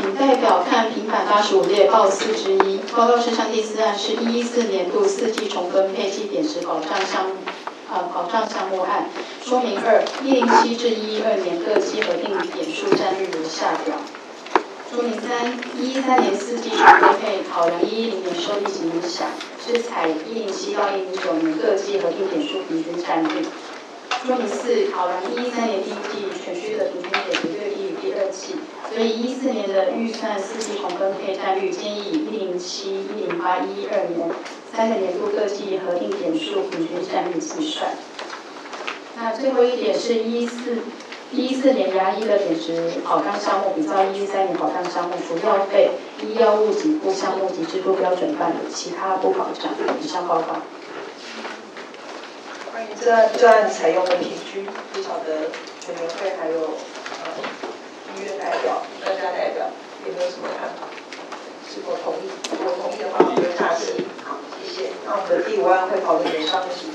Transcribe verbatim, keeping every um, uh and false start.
请代表看平板八十五页报四之一。报告事项第四案是一一四年度四季重分配及点石保障项目，呃，保障项目案。说明二：一零七至一一二年各季核定点数占率如下表。说明三：一一三年四季重分配考量一一零年受疫情影响，是采一零七到一零九年各季核定点数平均占率。说明四：考量一一三年第一季全区的平均点绝对低于第二季，所以一四年的预算四季重分配占率建议以一零七、一零八、一一二年三个年度各季核定点数平均占率计算。那最后一点是一四一一四年牙医的点石保障项目比照一一三年保障项目，主要费医药物给付项目及制度标准办理，其他不保障。以上报告。 关于这案这案采用的平均，不晓得全联会还有呃医院代表、专家代表有没有什么看法？是否同意？如果同意的话，我们就下期。好，谢谢。那我们的第五案会讨论以上的事。